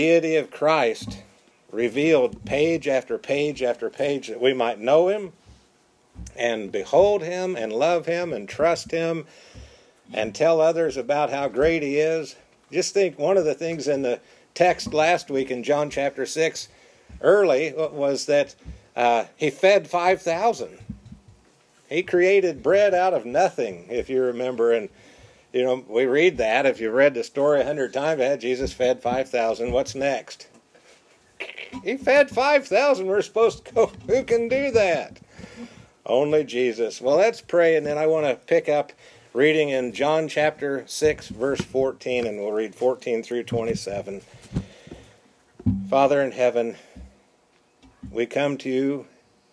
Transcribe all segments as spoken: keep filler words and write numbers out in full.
deity of Christ revealed page after page after page, that we might know him and behold him and love him and trust him and tell others about how great he is. Just think, one of the things in the text last week in John chapter six early was that uh, he fed five thousand. He created bread out of nothing, if you remember. And, you know, we read that. If you've read the story a hundred times, yeah, Jesus fed five thousand. What's next? He fed five thousand. We're supposed to go, who can do that? Only Jesus. Well, let's pray, and then I want to pick up reading in John chapter six, verse fourteen, and we'll read fourteen through twenty-seven. Father in heaven, we come to you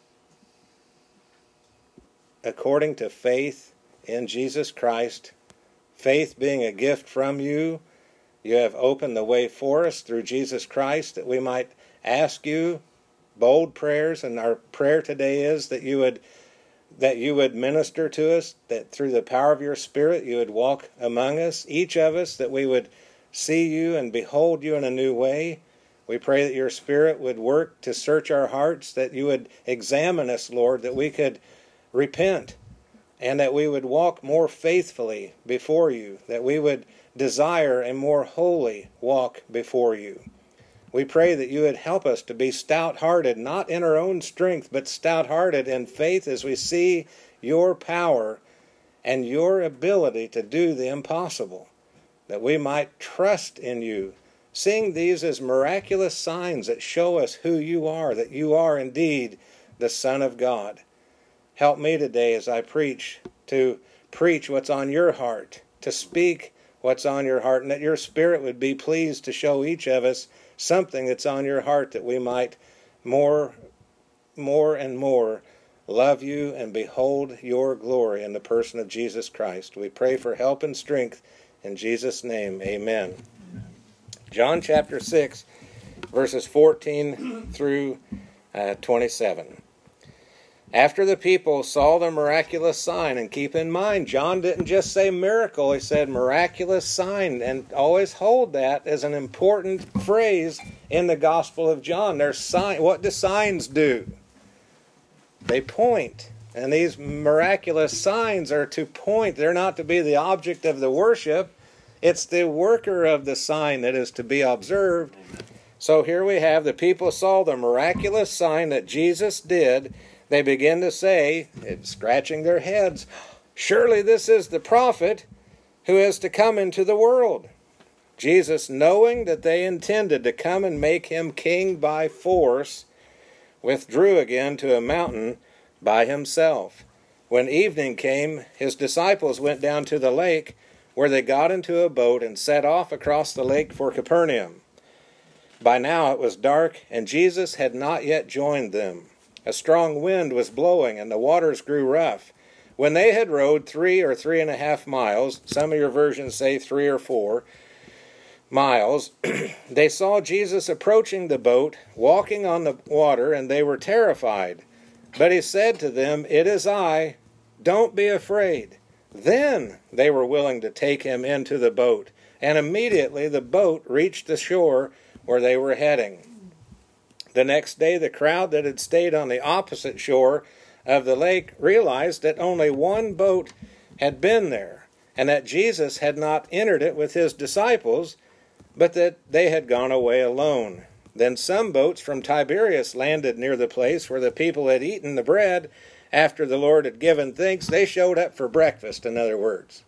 according to faith in Jesus Christ. Faith being a gift from you, you have opened the way for us through Jesus Christ, that we might ask you bold prayers. And our prayer today is that you would that you would minister to us, that through the power of your Spirit you would walk among us, each of us, that we would see you and behold you in a new way. We pray that your Spirit would work to search our hearts, that you would examine us, Lord, that we could repent, and that we would walk more faithfully before you, that we would desire a more holy walk before you. We pray that you would help us to be stout-hearted, not in our own strength, but stout-hearted in faith as we see your power and your ability to do the impossible, that we might trust in you, seeing these as miraculous signs that show us who you are, that you are indeed the Son of God. Help me today as I preach to preach what's on your heart, to speak what's on your heart, and that your Spirit would be pleased to show each of us something that's on your heart, that we might more, more and more love you and behold your glory in the person of Jesus Christ. We pray for help and strength in Jesus' name. Amen. John chapter six, verses fourteen through uh, twenty-seven. After the people saw the miraculous sign, and keep in mind, John didn't just say miracle, he said miraculous sign, and always hold that as an important phrase in the Gospel of John. There's sign. What do signs do? They point, and these miraculous signs are to point. They're not to be the object of the worship. It's the worker of the sign that is to be observed. So here we have, the people saw the miraculous sign that Jesus did. They begin to say, scratching their heads, surely this is the prophet who is to come into the world. Jesus, knowing that they intended to come and make him king by force, withdrew again to a mountain by himself. When evening came, his disciples went down to the lake, where they got into a boat and set off across the lake for Capernaum. By now it was dark, and Jesus had not yet joined them. A strong wind was blowing, and the waters grew rough. When they had rowed three or three and a half miles, some of your versions say three or four miles, they saw Jesus approaching the boat, walking on the water, and they were terrified. But he said to them, "It is I, don't be afraid." Then they were willing to take him into the boat, and immediately the boat reached the shore where they were heading. The next day, the crowd that had stayed on the opposite shore of the lake realized that only one boat had been there, and that Jesus had not entered it with his disciples, but that they had gone away alone. Then some boats from Tiberias landed near the place where the people had eaten the bread after the Lord had given thanks. They showed up for breakfast, in other words.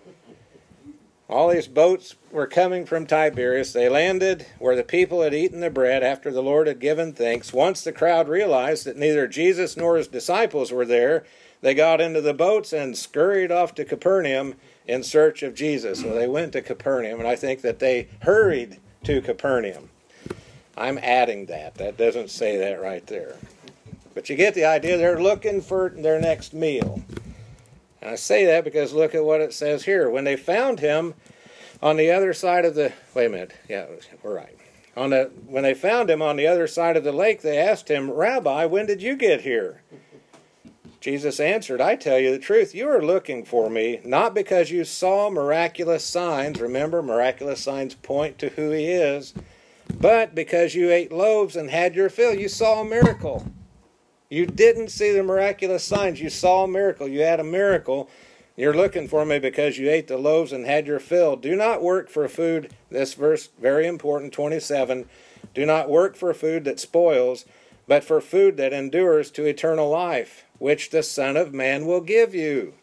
All these boats were coming from Tiberias. They landed where the people had eaten the bread after the Lord had given thanks. Once the crowd realized that neither Jesus nor his disciples were there, they got into the boats and scurried off to Capernaum in search of Jesus. Well, they went to Capernaum, and I think that they hurried to Capernaum. I'm adding that. That doesn't say that right there. But you get the idea. They're looking for their next meal. And I say that because look at what it says here. When they found him on the other side of the... Wait a minute. Yeah, we're right. On the, when they found him on the other side of the lake, they asked him, "Rabbi, when did you get here?" Jesus answered, "I tell you the truth, you are looking for me, not because you saw miraculous signs." Remember, miraculous signs point to who he is. But because you ate loaves and had your fill, you saw a miracle. You didn't see the miraculous signs. You saw a miracle. You had a miracle. You're looking for me because you ate the loaves and had your fill. Do not work for food, this verse, very important, twenty-seven. Do not work for food that spoils, but for food that endures to eternal life, which the Son of Man will give you.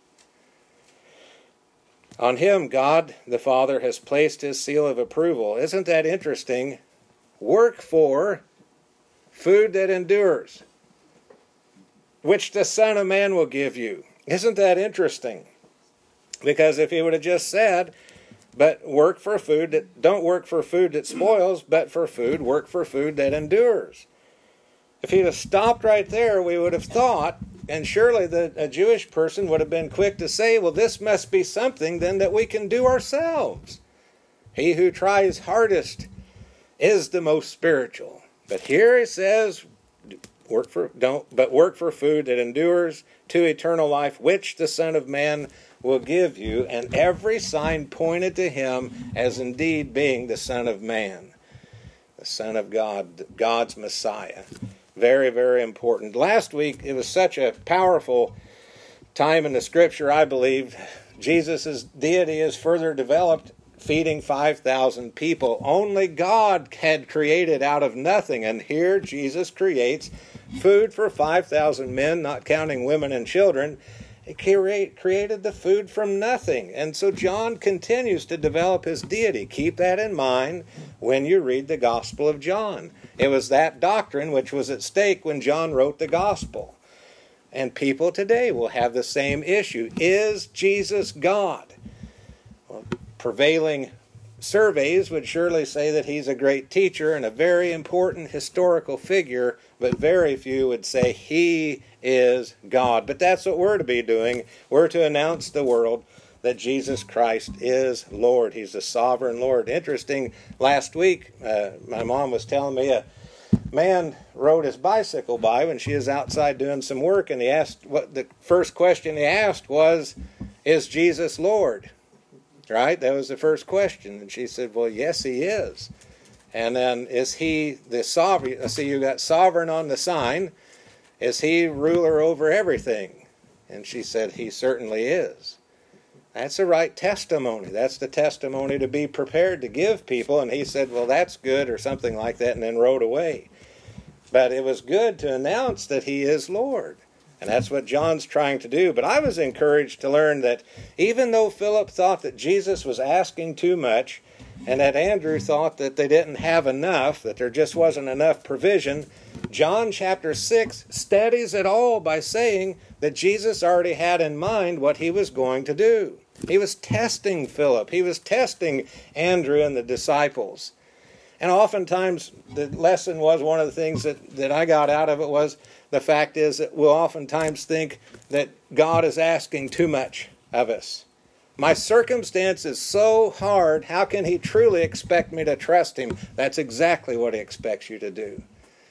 On him, God the Father has placed his seal of approval. Isn't that interesting? Work for food that endures, which the Son of Man will give you. Isn't that interesting? Because if he would have just said, but work for food that, don't work for food that spoils, but for food, work for food that endures. If he'd have stopped right there, we would have thought, and surely the, a Jewish person would have been quick to say, well, this must be something then that we can do ourselves. He who tries hardest is the most spiritual. But here he says, work for don't but work for food that endures to eternal life, which the Son of Man will give you. And every sign pointed to him as indeed being the Son of Man, the Son of God, God's Messiah. Very, very important. Last week, it was such a powerful time in the Scripture, I believe. Jesus' deity is further developed, feeding five thousand people. Only God had created out of nothing, and here Jesus creates food for five thousand men, not counting women and children. He created the food from nothing. And so John continues to develop his deity. Keep that in mind when you read the Gospel of John. It was that doctrine which was at stake when John wrote the Gospel. And people today will have the same issue. Is Jesus God? Well, prevailing surveys would surely say that he's a great teacher and a very important historical figure, but very few would say he is God. But that's what we're to be doing. We're to announce to the world that Jesus Christ is Lord. He's the sovereign Lord. Interesting, last week, uh, my mom was telling me a man rode his bicycle by when she was outside doing some work, and he asked, what the first question he asked was, is Jesus Lord? Right? That was the first question. And she said, well, yes, he is. And then, is he the sovereign? See, you got sovereign on the sign. Is he ruler over everything? And she said, he certainly is. That's the right testimony. That's the testimony to be prepared to give people. And he said, well, that's good, or something like that, and then rode away. But it was good to announce that he is Lord. And that's what John's trying to do. But I was encouraged to learn that even though Philip thought that Jesus was asking too much, and that Andrew thought that they didn't have enough, that there just wasn't enough provision, John chapter six steadies it all by saying that Jesus already had in mind what he was going to do. He was testing Philip. He was testing Andrew and the disciples. And oftentimes, the lesson was, one of the things that, that I got out of it was, the fact is that we'll oftentimes think that God is asking too much of us. My circumstance is so hard, how can he truly expect me to trust him? That's exactly what he expects you to do.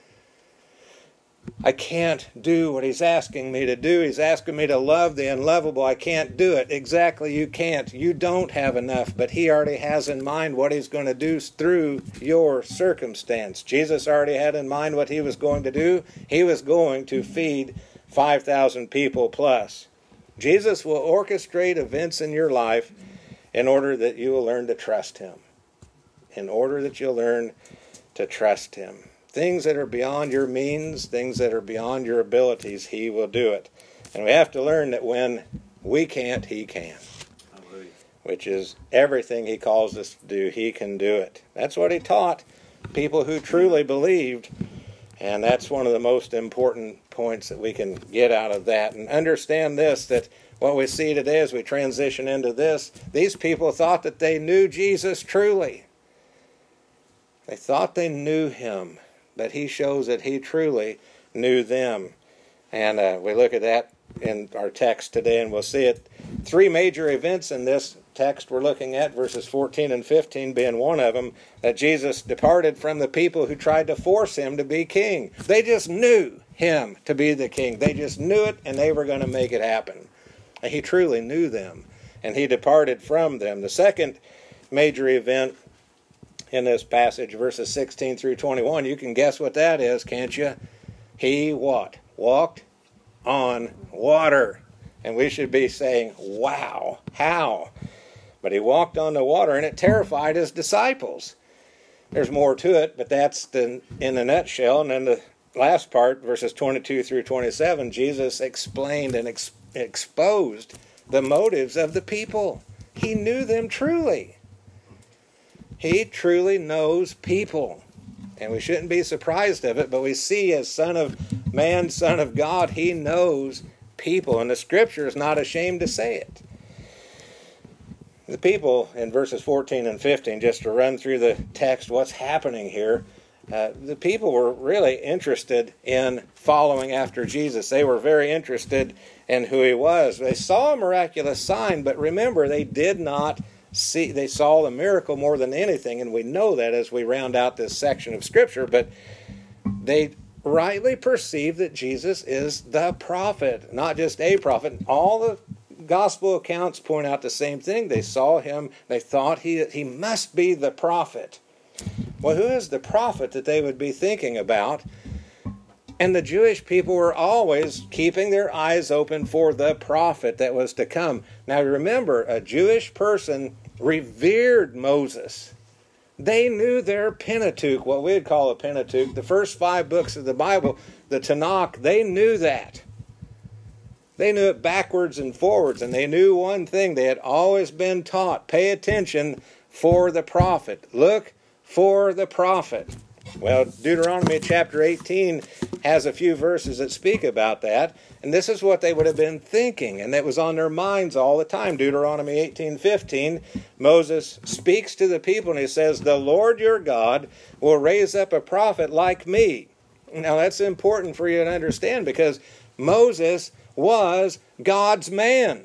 I can't do what he's asking me to do. He's asking me to love the unlovable. I can't do it. Exactly, you can't. You don't have enough, but he already has in mind what he's going to do through your circumstance. Jesus already had in mind what he was going to do. He was going to feed five thousand people plus. Jesus will orchestrate events in your life in order that you will learn to trust him. In order that you'll learn to trust him. Things that are beyond your means, things that are beyond your abilities, he will do it. And we have to learn that when we can't, he can. Hallelujah. Which is everything he calls us to do, he can do it. That's what he taught people who truly believed. And that's one of the most important points that we can get out of that. And understand this, that what we see today as we transition into this, these people thought that they knew Jesus truly. They thought they knew him, but he shows that he truly knew them. And uh, we look at that in our text today, and we'll see it. Three major events in this text we're looking at, verses fourteen and fifteen being one of them, that Jesus departed from the people who tried to force him to be king. They just knew him to be the king. They just knew it, and they were going to make it happen. And he truly knew them, and he departed from them. The second major event in this passage, verses sixteen through twenty-one. You can guess what that is, can't you? He what? Walked on water. And we should be saying, wow, how? But he walked on the water, and it terrified his disciples. There's more to it, but that's the, in a nutshell. And then the last part, verses twenty-two through twenty-seven, Jesus explained and ex- exposed the motives of the people. He knew them truly. He truly knows people. And we shouldn't be surprised of it, but we see as Son of Man, Son of God, he knows people. And the Scripture is not ashamed to say it. The people in verses fourteen and fifteen, just to run through the text, what's happening here, uh, the people were really interested in following after Jesus. They were very interested in who he was. They saw a miraculous sign, but remember, they did not see, they saw the miracle more than anything, and we know that as we round out this section of Scripture, but they rightly perceived that Jesus is the prophet, not just a prophet. All the gospel accounts point out the same thing. They saw him, they thought he, he must be the prophet. Well, who is the prophet that they would be thinking about? And the Jewish people were always keeping their eyes open for the prophet that was to come. Now remember, a Jewish person revered Moses. They knew their Pentateuch, what we'd call a Pentateuch, the first five books of the Bible, the Tanakh, they knew that. They knew it backwards and forwards, and they knew one thing. They had always been taught, pay attention for the prophet. Look for the prophet. Well, Deuteronomy chapter eighteen has a few verses that speak about that, and this is what they would have been thinking, and it was on their minds all the time. Deuteronomy eighteen fifteen, Moses speaks to the people, and he says, "The Lord your God will raise up a prophet like me." Now, that's important for you to understand, because Moses was God's man.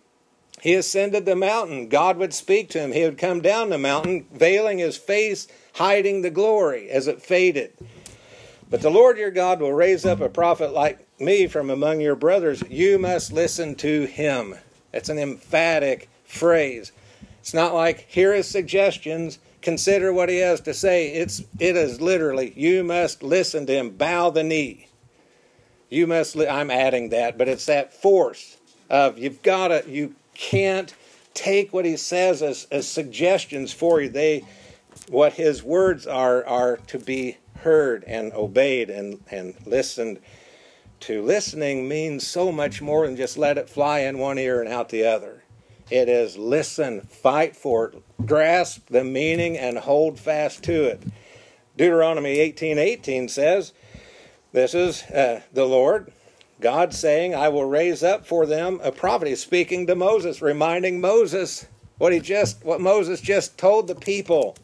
He ascended the mountain. God would speak to him. He would come down the mountain, veiling his face, hiding the glory as it faded. But the Lord your God will raise up a prophet like me from among your brothers. You must listen to him. That's an emphatic phrase. It's not like, here is suggestions, consider what he has to say. It's, it is literally, you must listen to him, bow the knee. You must, li- I'm adding that, but it's that force of, you've got to, you can't take what he says as, as suggestions for you. They, what his words are, are to be heard and obeyed and, and listened to. Listening means so much more than just let it fly in one ear and out the other. It is listen, fight for it, grasp the meaning and hold fast to it. Deuteronomy eighteen eighteen says, this is uh, the Lord, God saying, I will raise up for them a prophet. He's speaking to Moses, reminding Moses what he just, what Moses just told the people.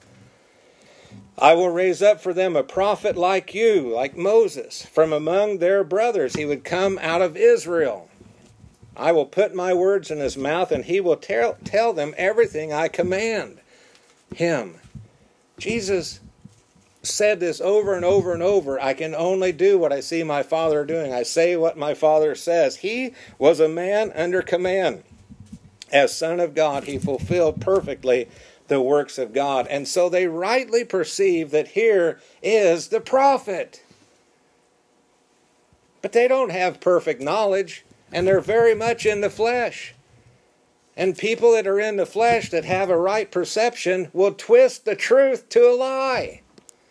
I will raise up for them a prophet like you, like Moses, from among their brothers. He would come out of Israel. I will put my words in his mouth, and he will tell, tell them everything I command him. Jesus said this over and over and over. I can only do what I see my Father doing. I say what my Father says. He was a man under command. As Son of God, he fulfilled perfectly the works of God. And so they rightly perceive that here is the prophet. But they don't have perfect knowledge, and they're very much in the flesh. And people that are in the flesh that have a right perception will twist the truth to a lie.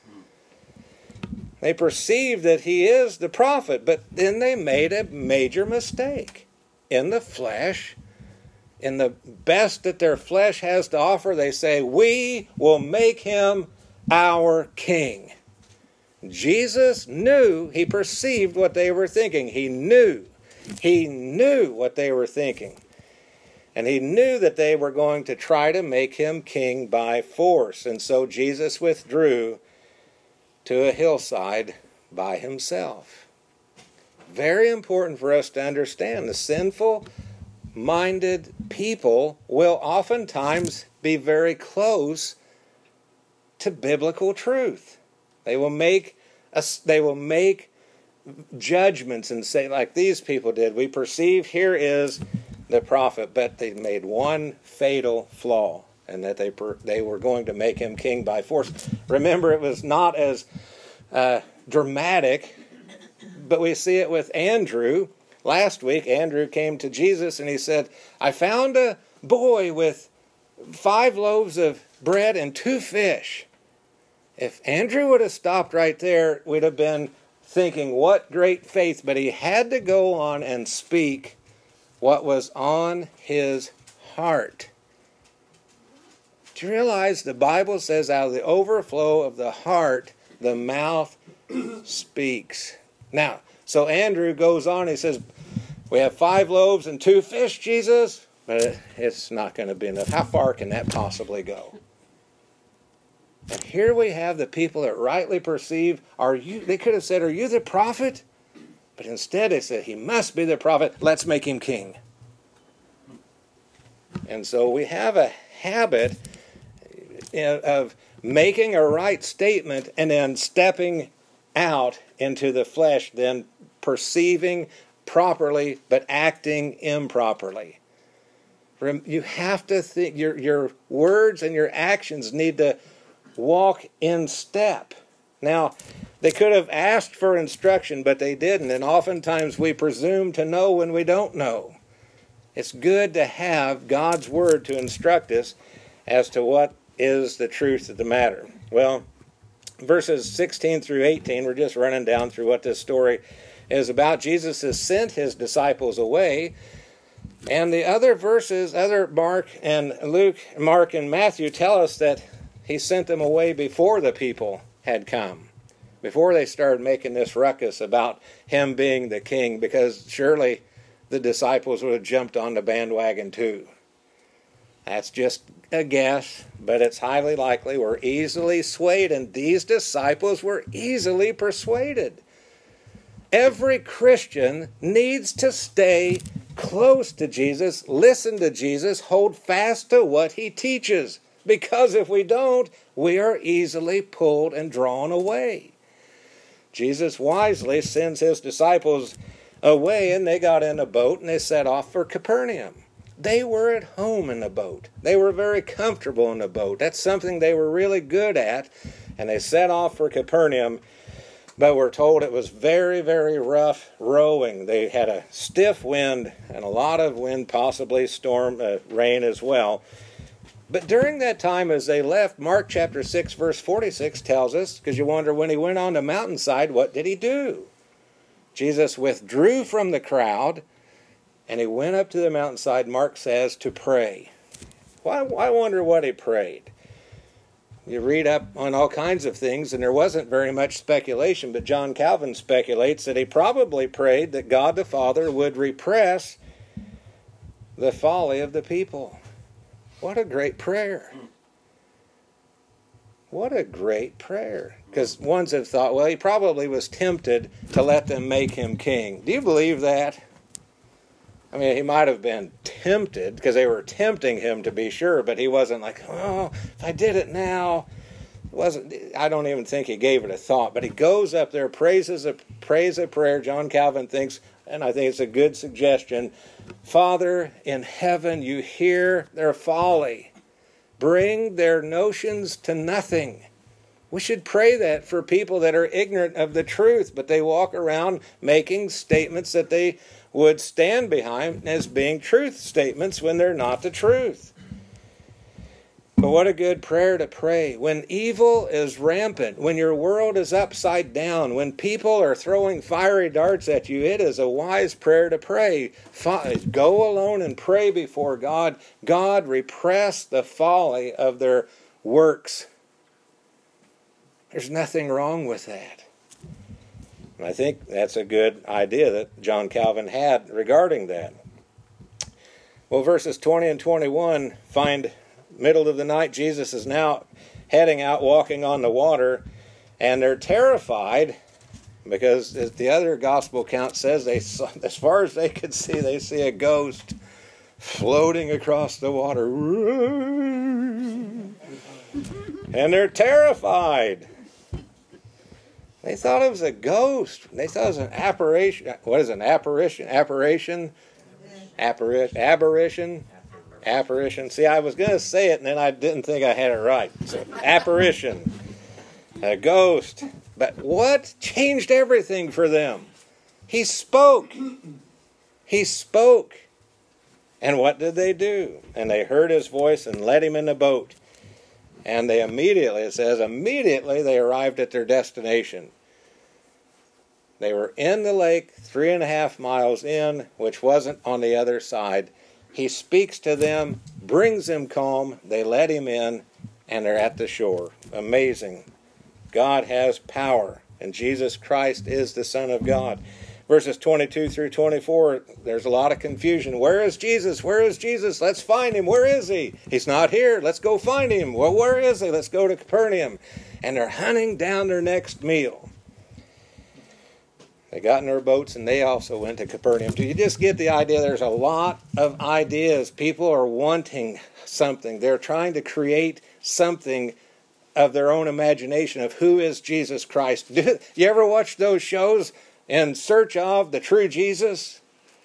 They perceive that he is the prophet, but then they made a major mistake. In the flesh, in the best that their flesh has to offer, they say, we will make him our king. Jesus knew, he perceived what they were thinking. He knew, he knew what they were thinking. And he knew that they were going to try to make him king by force. And so Jesus withdrew to a hillside by himself. Very important for us to understand. The sinful-minded people will oftentimes be very close to biblical truth. They will make a, they will make judgments and say, like these people did, we perceive here is the prophet, but they made one fatal flaw. and that they per, they were going to make him king by force. Remember, it was not as uh, dramatic, but we see it with Andrew. Last week, Andrew came to Jesus and he said, I found a boy with five loaves of bread and two fish. If Andrew would have stopped right there, we'd have been thinking, what great faith. But he had to go on and speak what was on his heart. Do you realize the Bible says out of the overflow of the heart, the mouth speaks? Now, so Andrew goes on, he says, we have five loaves and two fish, Jesus, but it's not going to be enough. How far can that possibly go? And here we have the people that rightly perceive, are you, they could have said, are you the prophet? But instead they said, he must be the prophet, let's make him king. And so we have a habit of making a right statement and then stepping out into the flesh, then perceiving properly but acting improperly. You have to think, your, your words and your actions need to walk in step. Now, they could have asked for instruction, but they didn't, and oftentimes we presume to know when we don't know. It's good to have God's Word to instruct us as to what is the truth of the matter. Well, verses sixteen through eighteen, we're just running down through what this story is about. Jesus has sent his disciples away, and the other verses, other Mark and Luke, Mark and Matthew tell us that he sent them away before the people had come, before they started making this ruckus about him being the king, because surely the disciples would have jumped on the bandwagon too. That's just a guess, but it's highly likely. We're easily swayed, and these disciples were easily persuaded. Every Christian needs to stay close to Jesus, listen to Jesus, hold fast to what he teaches. Because if we don't, we are easily pulled and drawn away. Jesus wisely sends his disciples away, and they got in a boat and they set off for Capernaum. They were at home in the boat. They were very comfortable in the boat. That's something they were really good at. And they set off for Capernaum, but we're told it was very, very rough rowing. They had a stiff wind and a lot of wind, possibly storm, uh, rain as well. But during that time as they left, Mark chapter six, verse forty-six tells us, because you wonder, when he went on the mountainside, what did he do? Jesus withdrew from the crowd, and he went up to the mountainside, Mark says, to pray. Well, I wonder what he prayed. You read up on all kinds of things, and there wasn't very much speculation, but John Calvin speculates that he probably prayed that God the Father would repress the folly of the people. What a great prayer. What a great prayer. Because ones have thought, well, he probably was tempted to let them make him king. Do you believe that? I mean, he might have been tempted, because they were tempting him to be sure, but he wasn't like, oh, if I did it now. It wasn't. I don't even think he gave it a thought. But he goes up there, praises a, prays a prayer, John Calvin thinks, and I think it's a good suggestion. Father in heaven, you hear their folly. Bring their notions to nothing. We should pray that for people that are ignorant of the truth, but they walk around making statements that they would stand behind as being truth statements when they're not the truth. But what a good prayer to pray. When evil is rampant, when your world is upside down, when people are throwing fiery darts at you, it is a wise prayer to pray. Go alone and pray before God. God, repress the folly of their works. There's nothing wrong with that. And I think that's a good idea that John Calvin had regarding that. Well, verses twenty and twenty-one find middle of the night, Jesus is now heading out, walking on the water, and they're terrified because, as the other gospel account says, they saw, as far as they could see, they see a ghost floating across the water. And they're terrified. They thought it was a ghost. They thought it was an apparition. What is an apparition? Apparition? Apparition? Aberration? Apparition. See, I was going to say it, and then I didn't think I had it right. So, apparition. A ghost. But what changed everything for them? He spoke. He spoke. And what did they do? And they heard his voice and led him in the boat. And they immediately, it says, immediately they arrived at their destination. They were in the lake, three and a half miles in, which wasn't on the other side. He speaks to them, brings them calm. They let him in, and they're at the shore. Amazing. God has power, and Jesus Christ is the Son of God. Verses twenty-two through twenty-four, there's a lot of confusion. Where is Jesus? Where is Jesus? Let's find him. Where is he? He's not here. Let's go find him. Well, where is he? Let's go to Capernaum. And they're hunting down their next meal. They got in their boats, and they also went to Capernaum. Do you just get the idea? There's a lot of ideas. People are wanting something. They're trying to create something of their own imagination of who is Jesus Christ. Do you ever watch those shows? In Search of the True Jesus?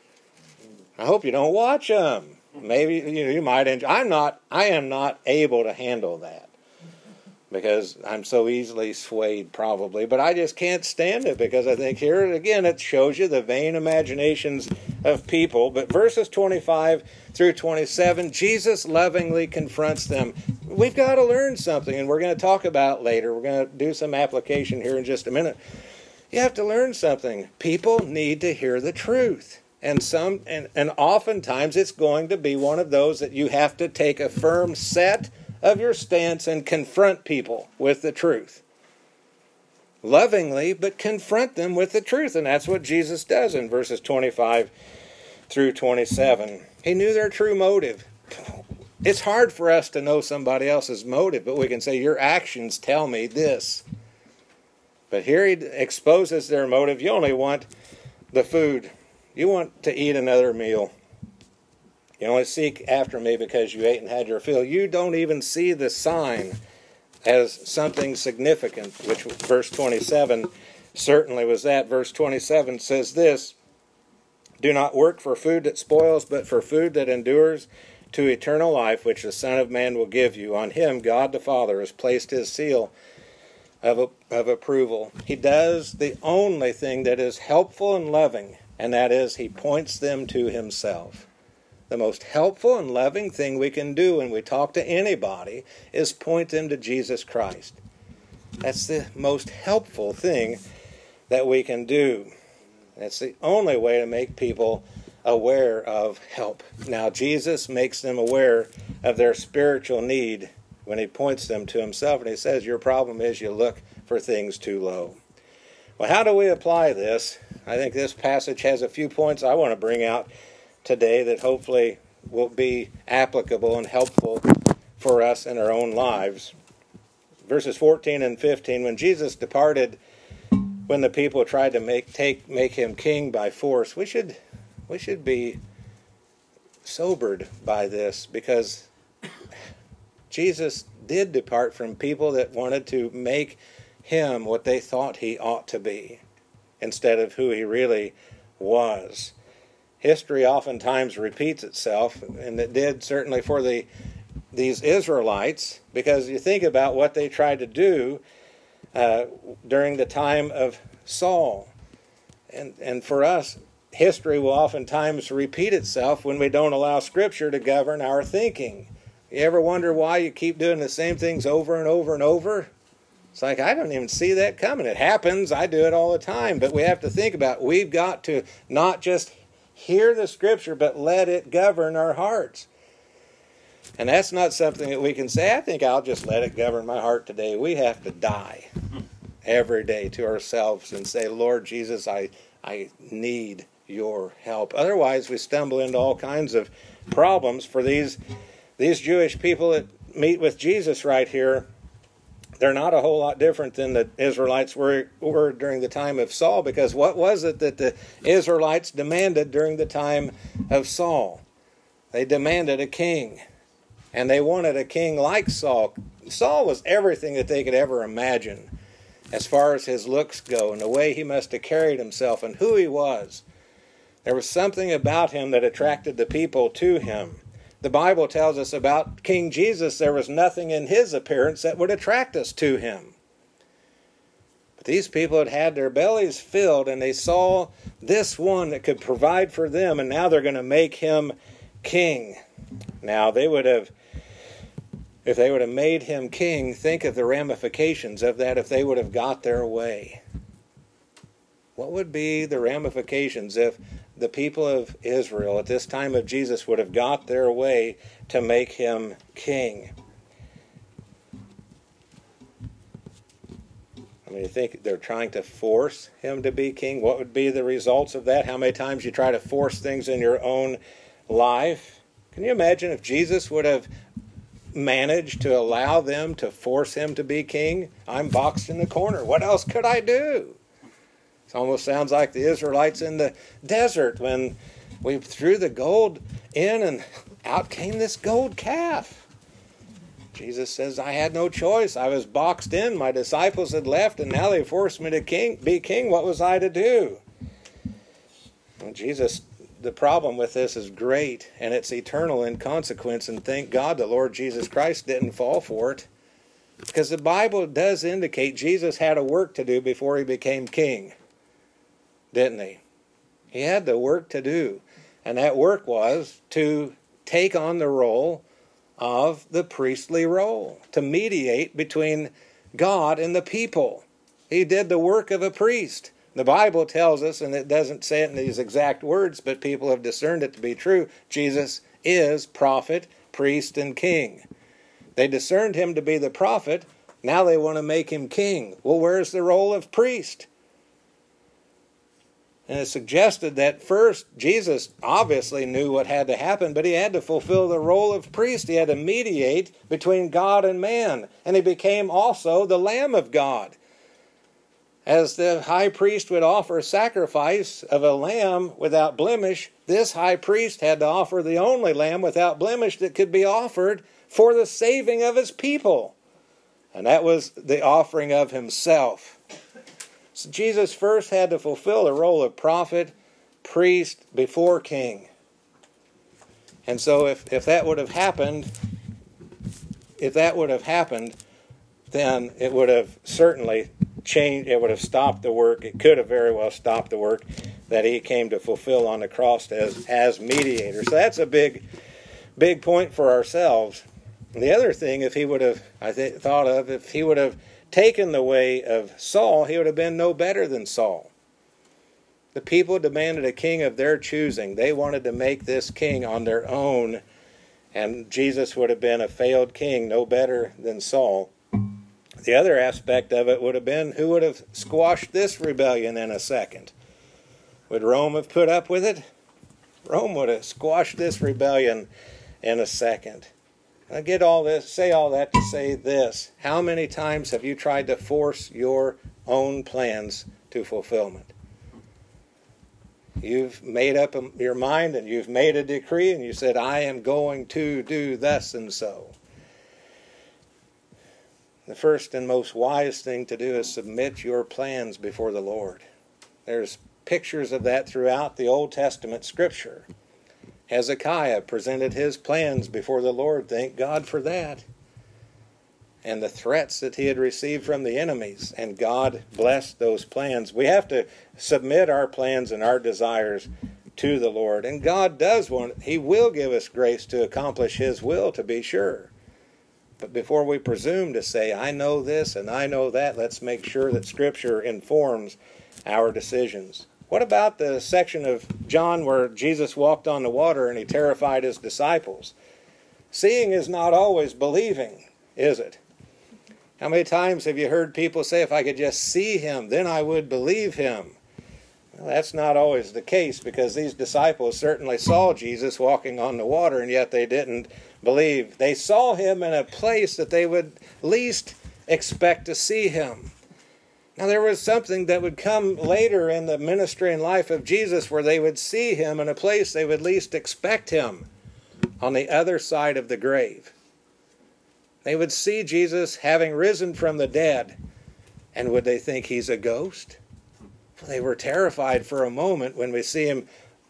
I hope you don't watch them. Maybe you know, you might enjoy. I'm not. I am not able to handle that because I'm so easily swayed, probably. But I just can't stand it because I think here again it shows you the vain imaginations of people. But verses twenty-five through twenty-seven, Jesus lovingly confronts them. We've got to learn something, and we're going to talk about it later. We're going to do some application here in just a minute. You have to learn something. People need to hear the truth. And some and, and oftentimes it's going to be one of those that you have to take a firm set of your stance and confront people with the truth. Lovingly, but confront them with the truth. And that's what Jesus does in verses twenty-five through twenty-seven. He knew their true motive. It's hard for us to know somebody else's motive, but we can say, your actions tell me this. But here he exposes their motive. You only want the food. You want to eat another meal. You only seek after me because you ate and had your fill. You don't even see the sign as something significant, which verse twenty-seven certainly was that. Verse twenty-seven says this, do not work for food that spoils, but for food that endures to eternal life, which the Son of Man will give you. On him, God the Father has placed his seal Of, of approval. He does the only thing that is helpful and loving, and that is he points them to himself. The most helpful and loving thing we can do when we talk to anybody is point them to Jesus Christ. That's the most helpful thing that we can do. That's the only way to make people aware of help. Now, Jesus makes them aware of their spiritual need when he points them to himself, and he says, your problem is you look for things too low. Well, how do we apply this? I think this passage has a few points I want to bring out today that hopefully will be applicable and helpful for us in our own lives. Verses fourteen and fifteen, when Jesus departed, when the people tried to make take make him king by force, we should we should be sobered by this, because Jesus did depart from people that wanted to make him what they thought he ought to be instead of who he really was. History oftentimes repeats itself, and it did certainly for the these Israelites, because you think about what they tried to do uh, during the time of Saul. And, and for us, history will oftentimes repeat itself when we don't allow Scripture to govern our thinking. You ever wonder why you keep doing the same things over and over and over? It's like, I don't even see that coming. It happens. I do it all the time. But we have to think about it. We've got to not just hear the Scripture, but let it govern our hearts. And that's not something that we can say, I think I'll just let it govern my heart today. We have to die every day to ourselves and say, Lord Jesus, I, I need your help. Otherwise, we stumble into all kinds of problems. For these These Jewish people that meet with Jesus right here, they're not a whole lot different than the Israelites were, were during the time of Saul, because what was it that the Israelites demanded during the time of Saul? They demanded a king, and they wanted a king like Saul. Saul was everything that they could ever imagine as far as his looks go and the way he must have carried himself and who he was. There was something about him that attracted the people to him. The Bible tells us about King Jesus, there was nothing in his appearance that would attract us to him. But these people had had their bellies filled, and they saw this one that could provide for them, and now they're going to make him king. Now, they would have, if they would have made him king, think of the ramifications of that if they would have got their way. What would be the ramifications if the people of Israel at this time of Jesus would have got their way to make him king? I mean, you think they're trying to force him to be king? What would be the results of that? How many times you try to force things in your own life? Can you imagine if Jesus would have managed to allow them to force him to be king? I'm boxed in the corner. What else could I do? It almost sounds like the Israelites in the desert when we threw the gold in and out came this gold calf. Jesus says, I had no choice. I was boxed in. My disciples had left, and now they forced me to king, be king. What was I to do? And Jesus, the problem with this is great, and it's eternal in consequence, and thank God the Lord Jesus Christ didn't fall for it, because the Bible does indicate Jesus had a work to do before he became king. Didn't he? He had the work to do. And that work was to take on the role of the priestly role, to mediate between God and the people. He did the work of a priest. The Bible tells us, and it doesn't say it in these exact words, but people have discerned it to be true, Jesus is prophet, priest, and king. They discerned him to be the prophet. Now they want to make him king. Well, where's the role of priest? And it suggested that first, Jesus obviously knew what had to happen, but he had to fulfill the role of priest. He had to mediate between God and man. And he became also the Lamb of God. As the high priest would offer a sacrifice of a lamb without blemish, this high priest had to offer the only lamb without blemish that could be offered for the saving of his people. And that was the offering of himself. So Jesus first had to fulfill the role of prophet, priest, before king. And so if, if that would have happened, if that would have happened, then it would have certainly changed, it would have stopped the work, it could have very well stopped the work that he came to fulfill on the cross as, as mediator. So that's a big, big point for ourselves. And the other thing, if he would have, I th- thought of, if he would have taken the way of Saul, he would have been no better than Saul. The people demanded a king of their choosing. They wanted to make this king on their own, and Jesus would have been a failed king, no better than Saul. The other aspect of it would have been, who would have squashed this rebellion in a second? Would Rome have put up with it? Rome would have squashed this rebellion in a second. I get all this, say all that to say this. How many times have you tried to force your own plans to fulfillment? You've made up your mind and you've made a decree and you said, I am going to do thus and so. The first and most wise thing to do is submit your plans before the Lord. There's pictures of that throughout the Old Testament scripture. Hezekiah presented his plans before the Lord. Thank God for that. And the threats that he had received from the enemies. And God blessed those plans. We have to submit our plans and our desires to the Lord. And God does want, he will give us grace to accomplish his will, to be sure. But before we presume to say, I know this and I know that, let's make sure that Scripture informs our decisions. What about the section of John where Jesus walked on the water and he terrified his disciples? Seeing is not always believing, is it? How many times have you heard people say, if I could just see him, then I would believe him? Well, that's not always the case, because these disciples certainly saw Jesus walking on the water, and yet they didn't believe. They saw him in a place that they would least expect to see him. Now, there was something that would come later in the ministry and life of Jesus where they would see him in a place they would least expect him, on the other side of the grave. They would see Jesus having risen from the dead, and would they think he's a ghost? They were terrified for a moment when we see him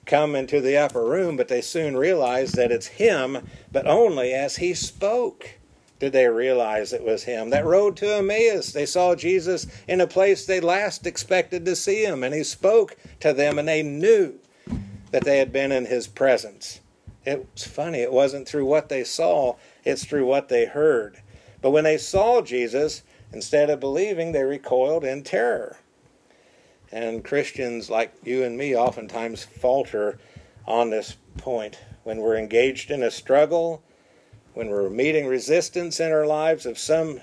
come into the upper room, but they soon realize that it's him, but only as he spoke did they realize it was him. That road to Emmaus, they saw Jesus in a place they last expected to see him, and he spoke to them, and they knew that they had been in his presence. It was funny, it wasn't through what they saw, it's through what they heard. But when they saw Jesus, instead of believing, they recoiled in terror. And Christians like you and me oftentimes falter on this point. When we're engaged in a struggle, when we're meeting resistance in our lives of some,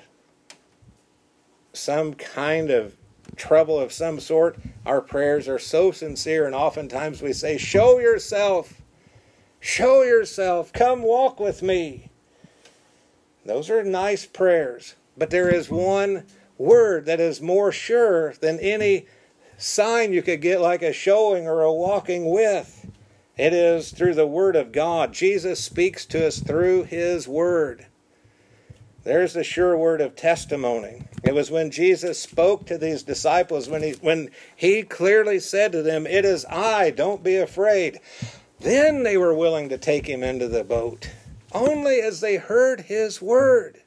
some kind of trouble of some sort, our prayers are so sincere, and oftentimes we say, show yourself, show yourself, come walk with me. Those are nice prayers, but there is one word that is more sure than any sign you could get, like a showing or a walking with. It is through the Word of God. Jesus speaks to us through His Word. There's the sure word of testimony. It was when Jesus spoke to these disciples, when he, when he clearly said to them, it is I, don't be afraid. Then they were willing to take him into the boat, only as they heard his word.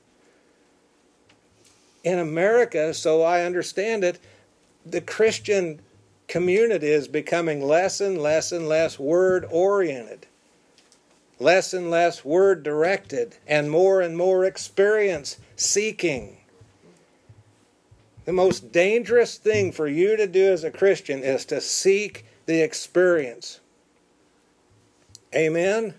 In America, so I understand it, the Christian community is becoming less and less and less word-oriented, less and less word-directed, and more and more experience-seeking. The most dangerous thing for you to do as a Christian is to seek the experience. Amen?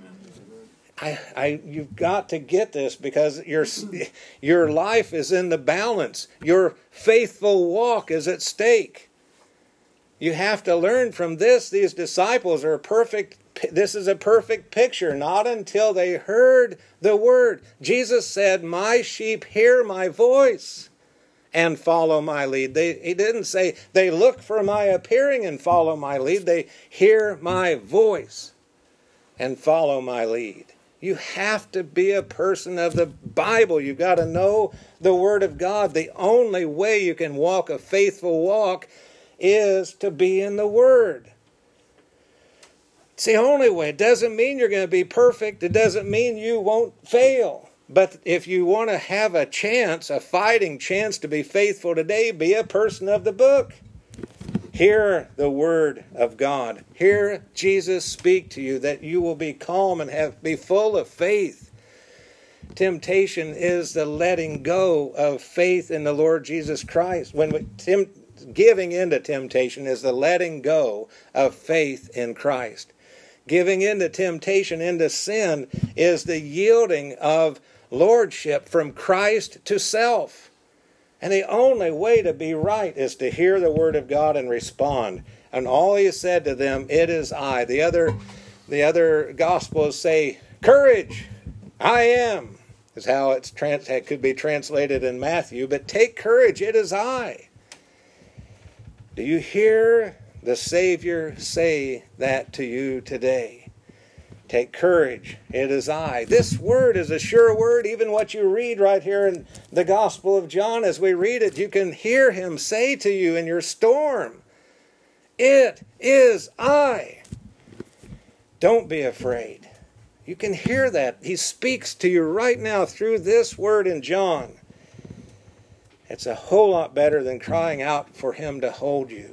I, I, you've got to get this, because your, your life is in the balance. Your faithful walk is at stake. You have to learn from this. These disciples are perfect. This is a perfect picture. Not until they heard the word. Jesus said, my sheep hear my voice and follow my lead. They, he didn't say they look for my appearing and follow my lead. They hear my voice and follow my lead. You have to be a person of the Bible. You've got to know the Word of God. The only way you can walk a faithful walk is to be in the Word. It's the only way. It doesn't mean you're going to be perfect. It doesn't mean you won't fail. But if you want to have a chance, a fighting chance to be faithful today, be a person of the book. Hear the word of God. Hear Jesus speak to you, that you will be calm and have be full of faith. Temptation is the letting go of faith in the Lord Jesus Christ. When we, tem, giving into temptation is the letting go of faith in Christ. Giving into temptation, into sin, is the yielding of lordship from Christ to self. And the only way to be right is to hear the word of God and respond. And all he said to them, it is I. The other, the other Gospels say, courage, I am, is how it's trans- it could be translated in Matthew. But take courage, it is I. Do you hear the Savior say that to you today? Take courage, it is I. This word is a sure word. Even what you read right here in the Gospel of John, as we read it, you can hear him say to you in your storm, it is I. Don't be afraid. You can hear that. He speaks to you right now through this word in John. It's a whole lot better than crying out for him to hold you.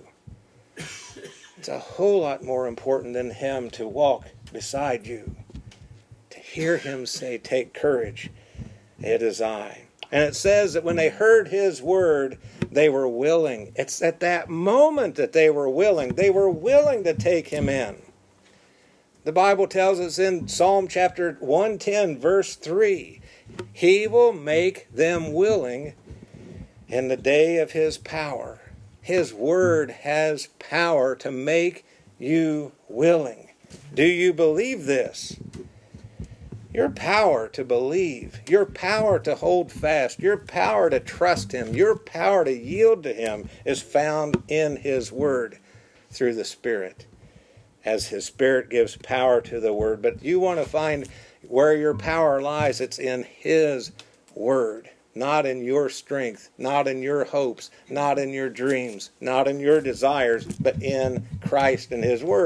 It's a whole lot more important than him to walk beside you. To hear him say, take courage, it is I. And it says that when they heard his word, they were willing. It's at that moment that they were willing. They were willing to take him in. The Bible tells us in Psalm chapter one ten, verse three, he will make them willing in the day of his power. His word has power to make you willing. Do you believe this? Your power to believe, your power to hold fast, your power to trust him, your power to yield to him is found in his word through the Spirit, as his Spirit gives power to the word. But you want to find where your power lies, it's in his word. Not in your strength, not in your hopes, not in your dreams, not in your desires, but in Christ and his word.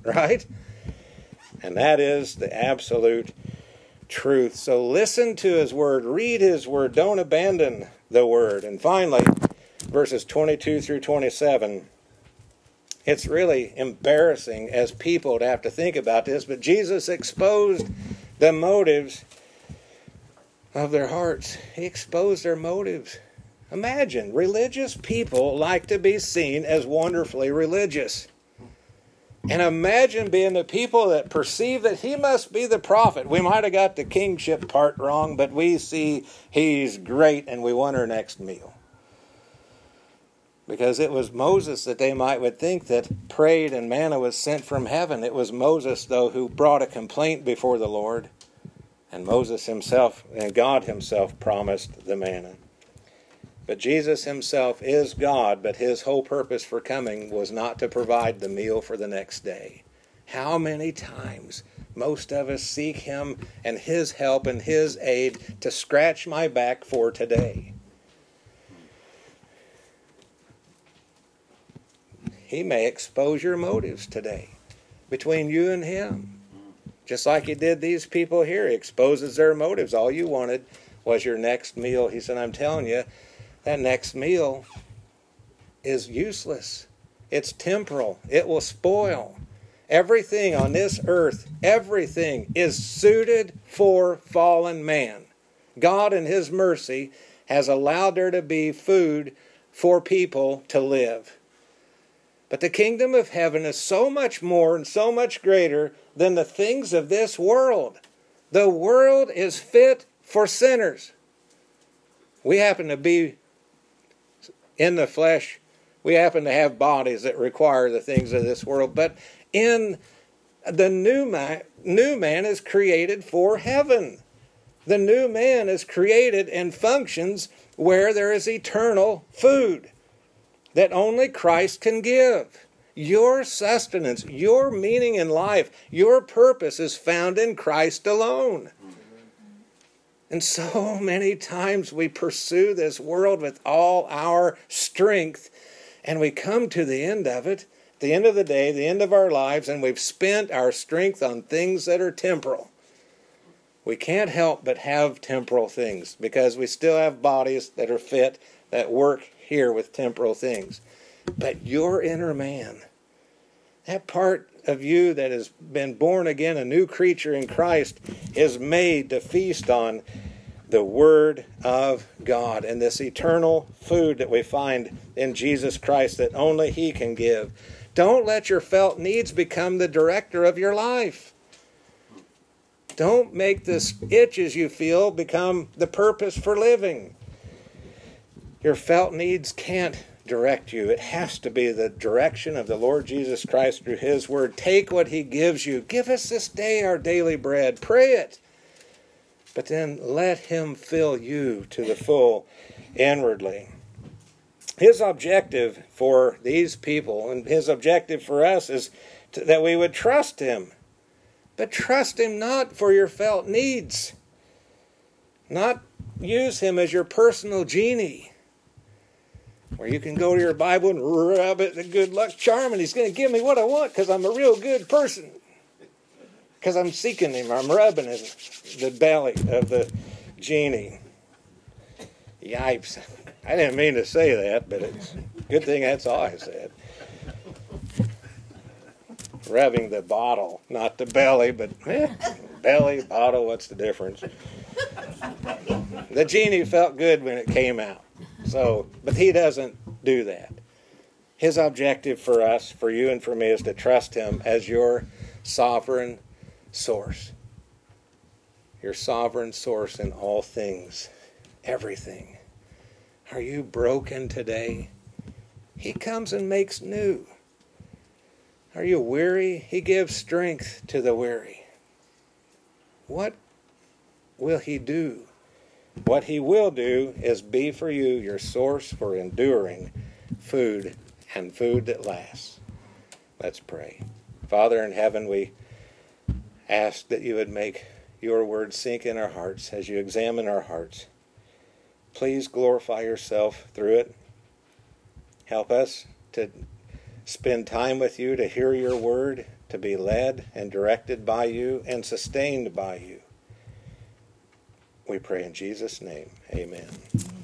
right? And that is the absolute truth. So listen to his word, read his word, don't abandon the word. And finally, verses twenty-two through twenty-seven, it's really embarrassing as people to have to think about this, but Jesus exposed the motives of their hearts. He exposed their motives. Imagine, religious people like to be seen as wonderfully religious. And imagine being the people that perceive that he must be the prophet. We might have got the kingship part wrong, but we see he's great and we want our next meal. Because it was Moses that they might would think that prayed and manna was sent from heaven. It was Moses, though, who brought a complaint before the Lord. And Moses himself and God himself promised the manna. But Jesus himself is God, but his whole purpose for coming was not to provide the meal for the next day. How many times most of us seek him and his help and his aid to scratch my back for today? He may expose your motives today between you and him. Just like he did these people here. He exposes their motives. All you wanted was your next meal. He said, I'm telling you, that next meal is useless. It's temporal. It will spoil. Everything on this earth, everything is suited for fallen man. God in his mercy has allowed there to be food for people to live. But the kingdom of heaven is so much more and so much greater than the things of this world. The world is fit for sinners. We happen to be in the flesh. We happen to have bodies that require the things of this world. But in the new man, new man is created for heaven. The new man is created and functions where there is eternal food that only Christ can give. Your sustenance, your meaning in life, your purpose is found in Christ alone. And so many times we pursue this world with all our strength, and we come to the end of it, the end of the day, the end of our lives, and we've spent our strength on things that are temporal. We can't help but have temporal things because we still have bodies that are fit, that work here with temporal things. But your inner man, that part of you that has been born again, a new creature in Christ, is made to feast on the Word of God and this eternal food that we find in Jesus Christ that only he can give. Don't let your felt needs become the director of your life. Don't make the itches you feel become the purpose for living. Your felt needs can't direct you. It has to be the direction of the Lord Jesus Christ through his word. Take what he gives you. Give us this day our daily bread. Pray it. But then let him fill you to the full inwardly. His objective for these people and his objective for us is to, that we would trust him. But trust him not for your felt needs. Not use him as your personal genie, where you can go to your Bible and rub it, the good luck charm, and he's going to give me what I want because I'm a real good person. Because I'm seeking him, I'm rubbing his, the belly of the genie. Yipes. I didn't mean to say that, but it's a good thing that's all I said. Rubbing the bottle, not the belly, but eh, belly, bottle, what's the difference? The genie felt good when it came out. So, but he doesn't do that. His objective for us, for you and for me, is to trust him as your sovereign source. Your sovereign source in all things, everything. Are you broken today? He comes and makes new. Are you weary? He gives strength to the weary. What will he do? What he will do is be for you your source for enduring food and food that lasts. Let's pray. Father in heaven, we ask that you would make your word sink in our hearts as you examine our hearts. Please glorify yourself through it. Help us to spend time with you, to hear your word, to be led and directed by you and sustained by you. We pray in Jesus' name. Amen.